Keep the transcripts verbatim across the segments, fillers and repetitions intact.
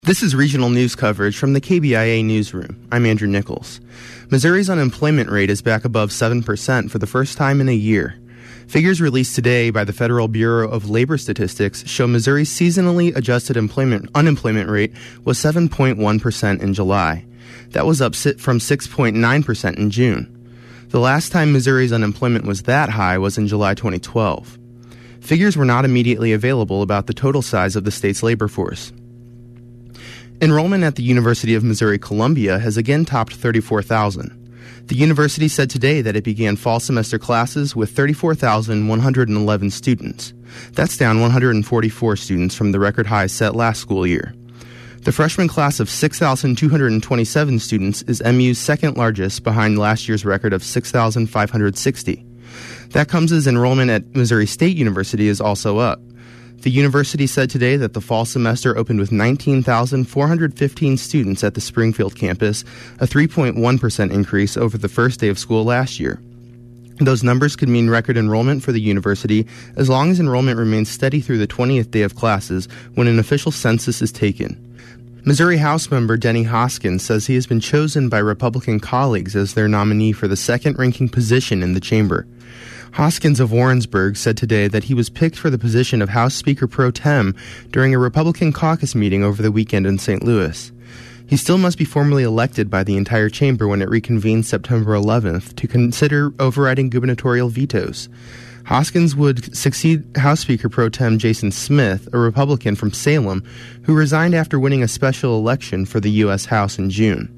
This is regional news coverage from the K B I A newsroom. I'm Andrew Nichols. Missouri's unemployment rate is back above seven percent for the first time in a year. Figures released today by the Federal Bureau of Labor Statistics show Missouri's seasonally adjusted employment unemployment rate was seven point one percent in July. That was up from six point nine percent in June. The last time Missouri's unemployment was that high was in July twenty twelve. Figures were not immediately available about the total size of the state's labor force. Enrollment at the University of Missouri-Columbia has again topped thirty-four thousand. The university said today that it began fall semester classes with thirty-four thousand one hundred eleven students. That's down one hundred forty-four students from the record high set last school year. The freshman class of six thousand two hundred twenty-seven students is M U's second largest, behind last year's record of six thousand five hundred sixty. That comes as enrollment at Missouri State University is also up. The university said today that the fall semester opened with nineteen thousand four hundred fifteen students at the Springfield campus, a three point one percent increase over the first day of school last year. Those numbers could mean record enrollment for the university as long as enrollment remains steady through the twentieth day of classes when an official census is taken. Missouri House member Denny Hoskins says he has been chosen by Republican colleagues as their nominee for the second-ranking position in the chamber. Hoskins of Warrensburg said today that he was picked for the position of House Speaker Pro Tem during a Republican caucus meeting over the weekend in Saint Louis. He still must be formally elected by the entire chamber when it reconvenes September eleventh to consider overriding gubernatorial vetoes. Hoskins would succeed House Speaker Pro Tem Jason Smith, a Republican from Salem, who resigned after winning a special election for the U S House in June.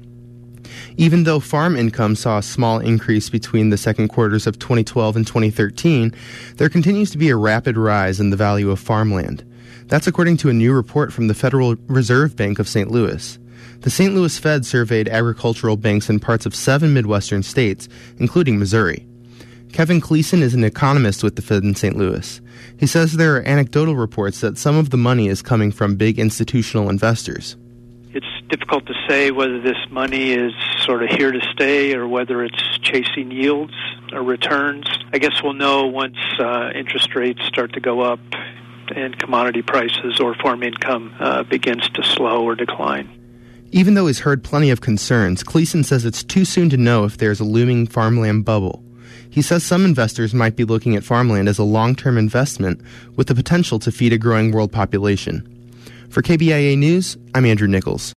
Even though farm income saw a small increase between the second quarters of twenty twelve and twenty thirteen, there continues to be a rapid rise in the value of farmland. That's according to a new report from the Federal Reserve Bank of Saint Louis. The Saint Louis Fed surveyed agricultural banks in parts of seven Midwestern states, including Missouri. Kevin Cleason is an economist with the Fed in Saint Louis. He says there are anecdotal reports that some of the money is coming from big institutional investors. It's difficult to say whether this money is sort of here to stay or whether it's chasing yields or returns. I guess we'll know once uh, interest rates start to go up and commodity prices or farm income uh, begins to slow or decline. Even though he's heard plenty of concerns, Cleason says it's too soon to know if there's a looming farmland bubble. He says some investors might be looking at farmland as a long-term investment with the potential to feed a growing world population. For K B I A News, I'm Andrew Nichols.